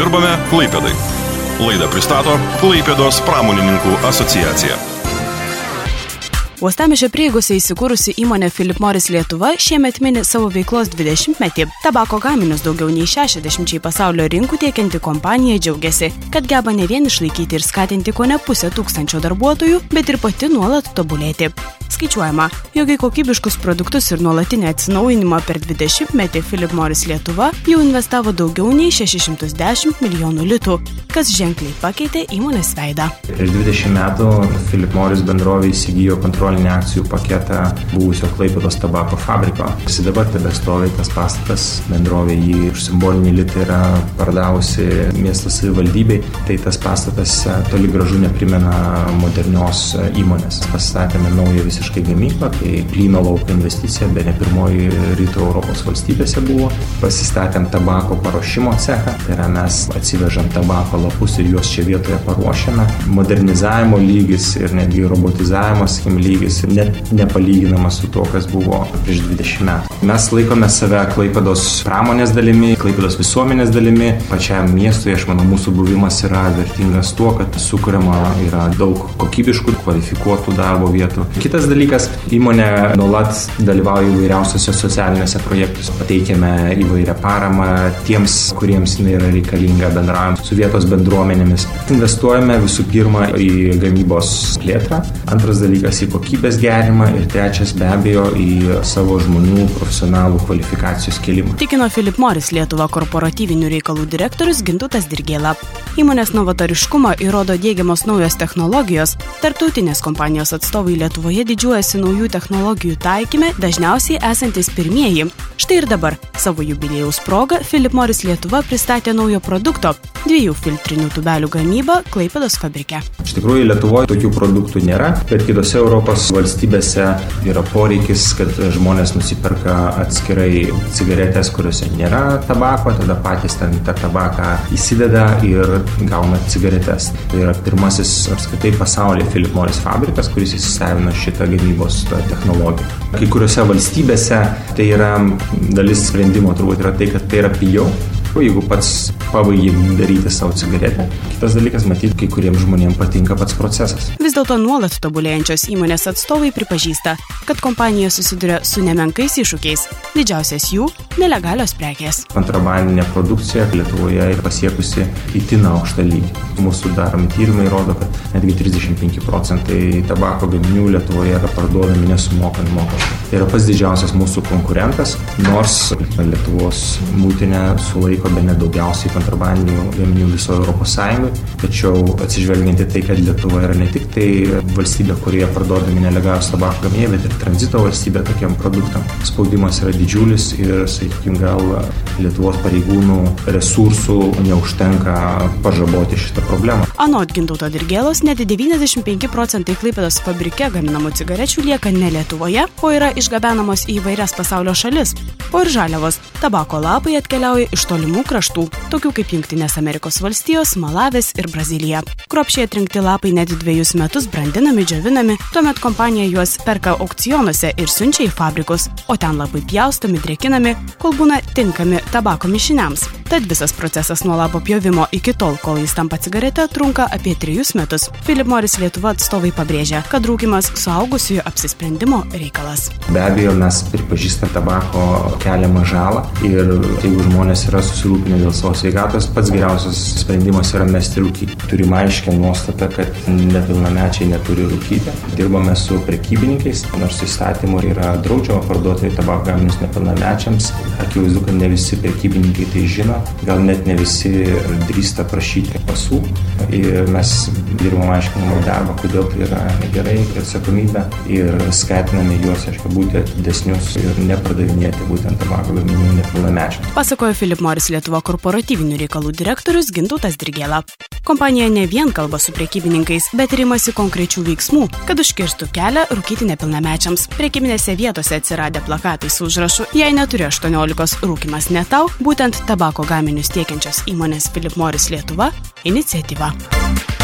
Dirbame Klaipėdai. Laidą pristato Klaipėdos pramonininkų asociacija. Uostamiesčio prieigose įsikūrusi įmonė Philip Morris Lietuva šiemet mini savo veiklos 20-metį. Tabako gaminius daugiau nei 60 pasaulio rinkų tiekianti kompanija džiaugiasi, kad geba ne vien išlaikyti ir skatinti kone 500 darbuotojų, bet ir pati nuolat tobulėti. Skaičiuojama, jog į kokybiškus produktus ir nuolatinį atsinaujinimą per 20-metį Philip Morris Lietuva jau investavo daugiau nei 610 milijonų litų, kas ženkliai pakeitė įmonės veidą. Prieš 20 metų Philip Morris bendrovė įsigijo kontrolinį akcijų paketą buvusio Klaipėdos tabako fabriko. Jis dabar tebestovi tas pastatas, bendrovė jį už simbolinį litą yra pardavusi miesto savivaldybei, tai tas pastatas toli gražu neprimena modernios įmonės. Pasistatėme naują visiškai gamyklą, tai plyno lauko investicija, bene pirmoji rytų Europos valstybėse buvo. Pasistatėm tabako paruošimo cechą, tai yra mes atsivežam tabako lapus ir juos čia vietoje paruošiame. Modernizavimo lygis ir netgi robotizavimo lygis net nepalyginamas su to, kas buvo prieš 20 metų. Mes laikome save Klaipėdos pramonės dalimi, Klaipėdos visuomenės dalimi. Pačiam miestui, aš manau, mūsų buvimas yra vertingas tuo, kad sukuriama yra daug kokybiškų, kvalifikuotų darbo vietų. Kitas dalykas, įmonė nuolat dalyvauja įvairiausiose socialinėse projektuose. Pateikiame įvairią paramą tiems, kuriems jinai yra reikalinga, bendraujant su vietos bendruomenėmis. Investuojame visų pirma į gamybos plėtrą, antras dalykas į kokybės gerinimą ir trečias be abejo į savo žmonių profesionalų kvalifikacijos kėlimą. Tikino Philip Morris Lietuva korporatyvinių reikalų direktorius Gintautas Dirgėla. Įmonės novatoriškumą įrodo diegiamos naujos technologijos. Tarptautinės kompanijos atstovai Lietuvoje didžiuojasi naujų technologijų taikyme, dažniausiai esantis pirmieji. Štai ir dabar, savo jubiliejaus proga, Philip Morris Lietuva pristatė naujo produkto – 2 filtrinių tubelių gamybą Klaipėdos fabrike. Iš tikrųjų, Lietuvoje tokių produktų nėra, bet kitose Europos valstybėse yra poreikis, kad žmonės nusiperka atskirai cigaretės, kuriuose nėra tabako, tada patys ten tą tabaką įsideda ir gauna cigaretes. Tai yra pirmasis apskritai pasaulyje Philip Morris fabrikas, kuris įsisavino šitą gamybos technologiją. Kai kuriuose valstybėse tai yra dalis sprendimo, turbūt yra tai, kad tai yra pigiau. Jeigu pats pabaigi daryti savo cigaretę. Kitas dalykas, matyti, kai kuriems žmonėms patinka pats procesas. Vis dėlto nuolat tobulėjančios įmonės atstovai pripažįsta, kad kompanija susiduria su nemenkais iššūkiais. Didžiausias jų – nelegalios prekės. Kontrabandinė produkcija Lietuvoje yra pasiekusi itin aukštą lygį. Mūsų daromi tyrimai rodo, kad netgi 35% tabako gaminių Lietuvoje yra parduodami nesumokant mokesčių. Tai yra pats didžiausias mūsų konkurentas, nors Lietuvos muitinė sulaiko bene daugiausiai kontrabandinių gaminių visoje Europos Sąjungoje, tačiau atsižvelgiant į tai, kad Lietuva yra ne tik tai valstybė, kurioje parduodami nelegalūs tabako gaminiai, bet ir tranzito valstybė tokiam produktam. Spaudimas yra didžiulis ir, sakykime, gal Lietuvos pareigūnų resursų neužtenka pažaboti šitą problemą. Anot Gintauto Dirgėlos, net 95% Klaipėdos fabrike gaminamų cigarečių lieka ne Lietuvoje, o yra išgabenamos į įvairias pasaulio šalis. O ir žaliavos – tabako lapai atkeliauja iš tolimų kraštų, tokių kaip Jungtinės Amerikos valstijos, Malavis ir Brazilija. Kruopščiai atrinkti lapai net 2 metus brandinami, džiovinami, tuomet kompanija juos perka aukcionuose ir siunčia į fabrikus, o ten lapai pjaustomi, drėkinami, kol būna tinkami tabako mišiniams. Tad visas procesas nuo lapo pjovimo iki tol, kol jis tampa cigarete, trunka apie 3 metus. Philip Morris Lietuva atstovai pabrėžia, kad rūkymas suaugusiųjų apsisprendimo reikalas. Be abejo, mes pripažįstame tabako keliamą žalą ir jeigu žmonės yra susirūpinę dėl savo sveikatos, pats geriausias sprendimas yra mesti rūkyti. Turime aiškią nuostatą, kad nepilnamečiai neturi rūkyti. Dirbame su prekybininkais, nors įstatymu yra draudžiama parduoti tabako gaminius nepilnamečiams. Akivaizdu, kad ne visi prekybininkai tai žino, gal net ne visi drįsta prašyti pasų. Ir mes dirbame aiškinimo darbą, kodėl tai yra negerai ir atsakomybė ir skatiname juos, būti atidesnius ir nepardavinėti būtent tabako gaminių nepilnamečiams. Pasakojo Philip Morris Lietuva korporatyvinių reikalų direktorius Gintautas Dirgėla. Kompanija ne vien kalba su prekybininkais, bet ir imasi konkrečių veiksmų, kad užkirstų kelią rūkyti nepilnamečiams. Prekybinėse vietose atsiradę plakatai su užrašu "Jei neturi 18, rūkymas ne tau", būtent tabako gaminius tiekiančios įmonės Philip Morris Lietuva iniciatyva.